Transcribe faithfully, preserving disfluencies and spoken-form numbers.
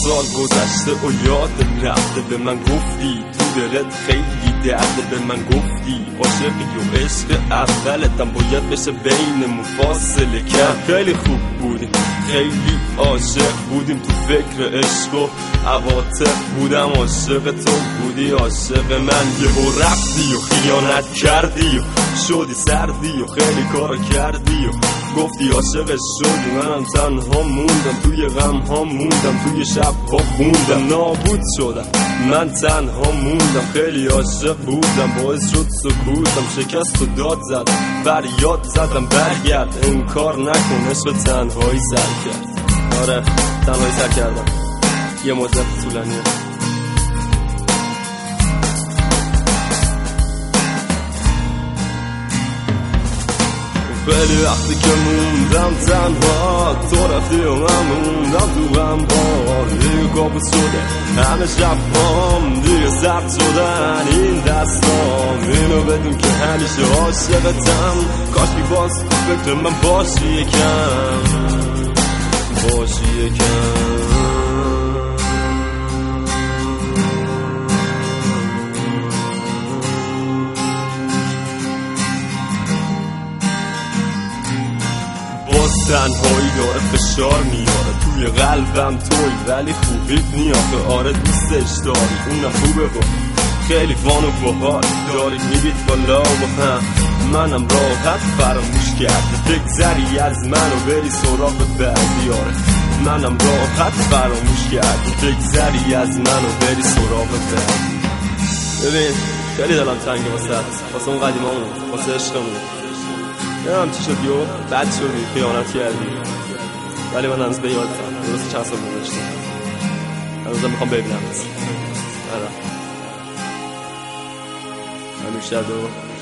سال گذشته و یادت رفته، به من گفتی تو دلت خیلی درده، به من گفتی عاشقی و عشق اولتم باید بشه بینمون فاصله کرد. خیلی خوب بودیم، خیلی عاشق بودیم، تو فکر عشق و عواطف بودم، عاشق تو بودی عاشق من. یهو رفتی و خیانت کردی و شدی سردی و خیلی کارا کردی و گفتی عاشق شدی، منم تنها موندم توی غم ها موندم، توی شب ها خوندم، نابود شدم من تنها موندم. خیلی عاشق بودم باعث شد سکوتم، شکست و داد زد فریاد زدم برگرد، انکار نکن عشق تنهایی سر کرد. آره تنهایی سر کردم یه مدت طولانیه. خیلی وقتی که موندم تنها، تو رفتی و من موندم تو غم ها، دیگه کابوس شده همه شب هام، دیگه سرد شدن این دستام، اینو بدون که همیشه عاشقتم، کاش بی باز فکر من باشی یکم، باشی یکم. تنهایی داره فشار میاره توی قلبم توی، ولی خوبیت نیاخه آره دوستش داری، اونم خوبه با خیلی فان و باحال داری، میبید بالا و هم منم راحت فراموش کرده، بگذری از من و بری سراغ بعدی. آره منم راحت فراموش کرده، بگذری از من و بری سراغ بعدی. ببین خیلی دلم تنگه واسه واسه اون قدیمامون، واسه عشقمون. نمیدونم چی شد یو بد شدی خیانت کردی، ولی من هنوز به یادتم، درست چند سال گذشته، هنوزم میخوام ببینم. آره همیشه دو